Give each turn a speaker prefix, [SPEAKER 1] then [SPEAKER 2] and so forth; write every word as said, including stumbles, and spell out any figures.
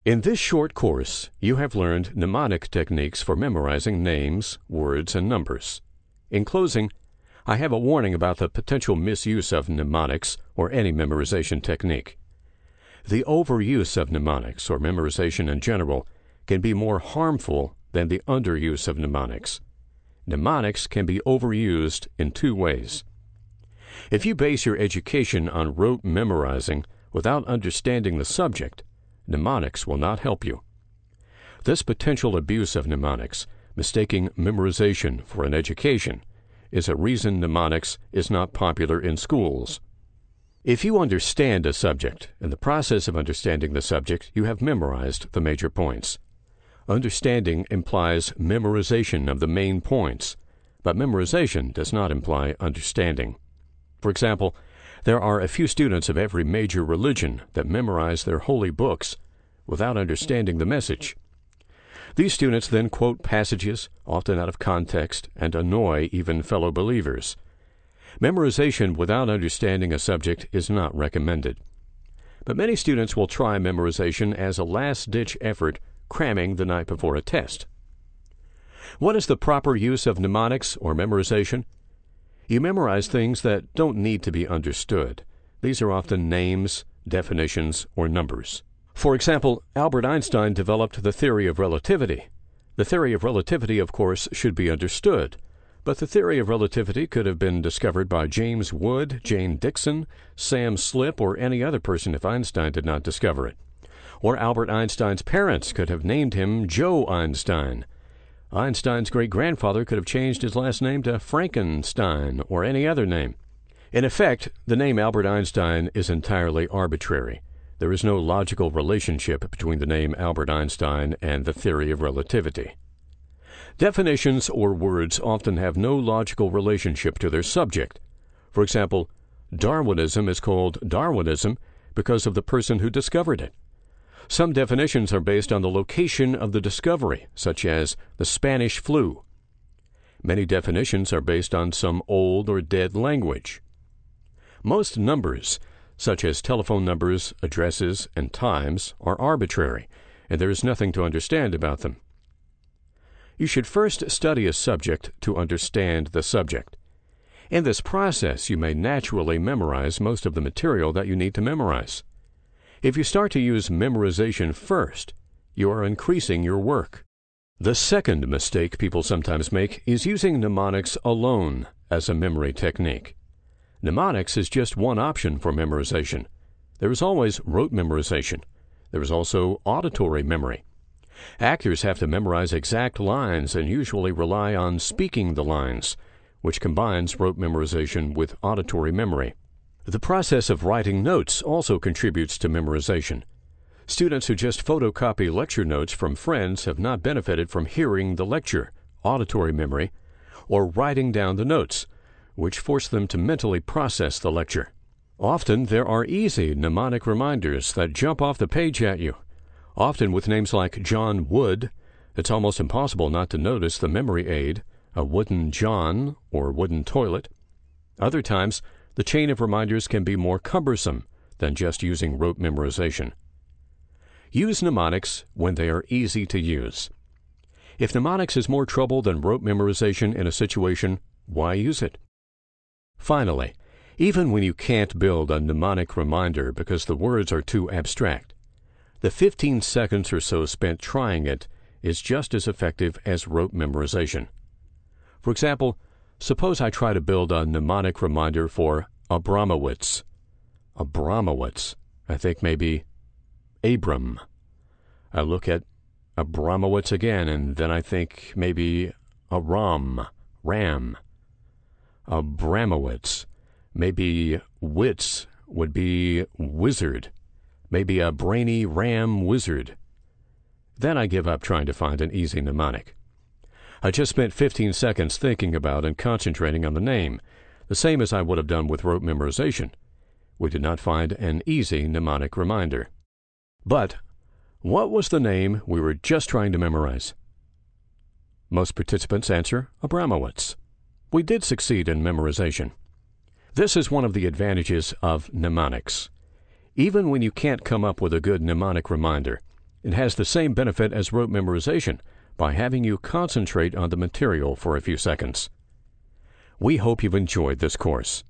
[SPEAKER 1] In this short course, you have learned mnemonic techniques for memorizing names, words, and numbers. In closing, I have a warning about the potential misuse of mnemonics or any memorization technique. The overuse of mnemonics or memorization in general can be more harmful than the underuse of mnemonics. Mnemonics can be overused in two ways. If you base your education on rote memorizing without understanding the subject, mnemonics will not help you. This potential abuse of mnemonics, mistaking memorization for an education, is a reason mnemonics is not popular in schools. If you understand a subject, in the process of understanding the subject, you have memorized the major points. Understanding implies memorization of the main points, but memorization does not imply understanding. For example, there are a few students of every major religion that memorize their holy books without understanding the message. These students then quote passages, often out of context, and annoy even fellow believers. Memorization without understanding a subject is not recommended. But many students will try memorization as a last-ditch effort, cramming the night before a test. What is the proper use of mnemonics or memorization? You memorize things that don't need to be understood. These are often names, definitions, or numbers. For example, Albert Einstein developed the theory of relativity. The theory of relativity, of course, should be understood, but the theory of relativity could have been discovered by James Wood, Jane Dixon, Sam Slip, or any other person if Einstein did not discover it. Or Albert Einstein's parents could have named him Joe Einstein. Einstein's great-grandfather could have changed his last name to Frankenstein or any other name. In effect, the name Albert Einstein is entirely arbitrary. There is no logical relationship between the name Albert Einstein and the theory of relativity. Definitions or words often have no logical relationship to their subject. For example, Darwinism is called Darwinism because of the person who discovered it. Some definitions are based on the location of the discovery, such as the Spanish flu. Many definitions are based on some old or dead language. Most numbers, such as telephone numbers, addresses, and times, are arbitrary, and there is nothing to understand about them. You should first study a subject to understand the subject. In this process, you may naturally memorize most of the material that you need to memorize. If you start to use memorization first, you are increasing your work. The second mistake people sometimes make is using mnemonics alone as a memory technique. Mnemonics is just one option for memorization. There is always rote memorization. There is also auditory memory. Actors have to memorize exact lines and usually rely on speaking the lines, which combines rote memorization with auditory memory. The process of writing notes also contributes to memorization. Students who just photocopy lecture notes from friends have not benefited from hearing the lecture, auditory memory, or writing down the notes, which force them to mentally process the lecture. Often there are easy mnemonic reminders that jump off the page at you. Often with names like John Wood, it's almost impossible not to notice the memory aid, a wooden John or wooden toilet. Other times, the chain of reminders can be more cumbersome than just using rote memorization. Use mnemonics when they are easy to use. If mnemonics is more trouble than rote memorization in a situation, why use it? Finally, even when you can't build a mnemonic reminder because the words are too abstract, the fifteen seconds or so spent trying it is just as effective as rote memorization. For example, suppose I try to build a mnemonic reminder for Abramowitz. Abramowitz. I think maybe Abram. I look at Abramowitz again, and then I think maybe Aram, Ram. Abramowitz. Maybe Witz would be wizard. Maybe a brainy ram wizard. Then I give up trying to find an easy mnemonic. I just spent fifteen seconds thinking about and concentrating on the name, the same as I would have done with rote memorization. We did not find an easy mnemonic reminder. But what was the name we were just trying to memorize? Most participants answer Abramowitz. We did succeed in memorization. This is one of the advantages of mnemonics. Even when you can't come up with a good mnemonic reminder, It has the same benefit as rote memorization by having you concentrate on the material for a few seconds. We hope you've enjoyed this course.